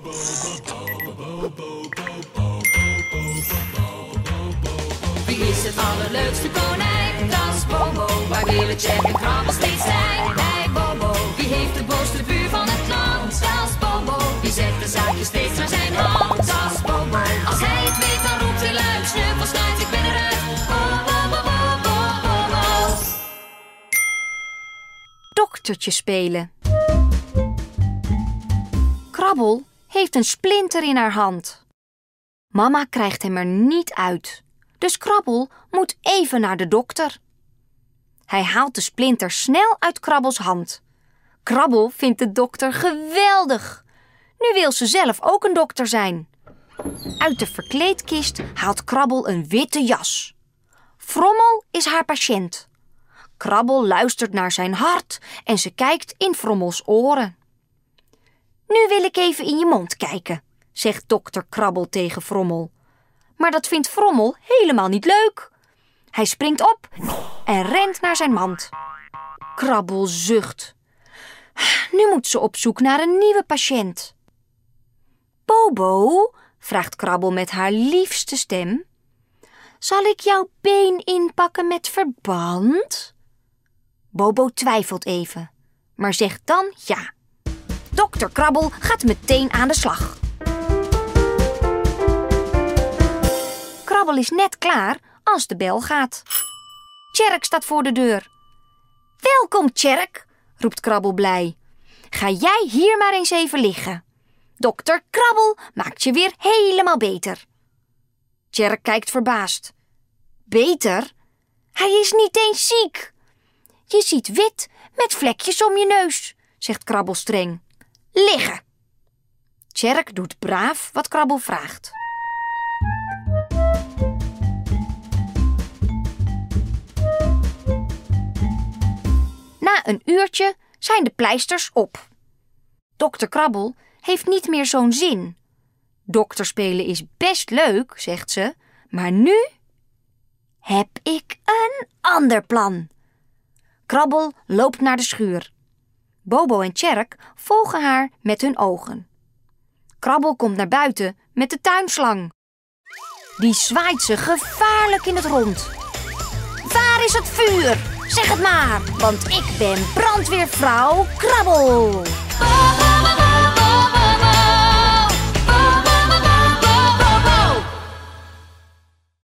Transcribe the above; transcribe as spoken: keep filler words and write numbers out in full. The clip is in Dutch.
Wie is het allerleukste konijn? Dat is Bobo. Waar willen Jack en Krabbel steeds zijn? Hey Bobo. Wie heeft de bovenste buur van het land? Dat is Bobo. Wie zet de zaakjes steeds naar zijn hand? Dat is Bobo. Als hij het weet, dan roept hij luid. Snuffel, snuit, ik ben eruit. Bobo, Bobo, Bobo, Bobo. Doktertje spelen. Krabbel heeft een splinter in haar hand. Mama krijgt hem er niet uit. Dus Krabbel moet even naar de dokter. Hij haalt de splinter snel uit Krabbels hand. Krabbel vindt de dokter geweldig. Nu wil ze zelf ook een dokter zijn. Uit de verkleedkist haalt Krabbel een witte jas. Frommel is haar patiënt. Krabbel luistert naar zijn hart en ze kijkt in Frommels oren. Nu wil ik even in je mond kijken, zegt dokter Krabbel tegen Frommel. Maar dat vindt Frommel helemaal niet leuk. Hij springt op en rent naar zijn mand. Krabbel zucht. Nu moet ze op zoek naar een nieuwe patiënt. Bobo, vraagt Krabbel met haar liefste stem. Zal ik jouw been inpakken met verband? Bobo twijfelt even, maar zegt dan ja. Dokter Krabbel gaat meteen aan de slag. Krabbel is net klaar als de bel gaat. Tjerk staat voor de deur. Welkom, Tjerk, roept Krabbel blij. Ga jij hier maar eens even liggen. Dokter Krabbel maakt je weer helemaal beter. Tjerk kijkt verbaasd. Beter? Hij is niet eens ziek. Je ziet wit met vlekjes om je neus, zegt Krabbel streng. Liggen. Tjerk doet braaf wat Krabbel vraagt. Na een uurtje zijn de pleisters op. Dokter Krabbel heeft niet meer zo'n zin. Dokterspelen is best leuk, zegt ze, maar nu heb ik een ander plan. Krabbel loopt naar de schuur. Bobo en Tjerk volgen haar met hun ogen. Krabbel komt naar buiten met de tuinslang. Die zwaait ze gevaarlijk in het rond. Waar is het vuur? Zeg het maar, want ik ben brandweervrouw Krabbel.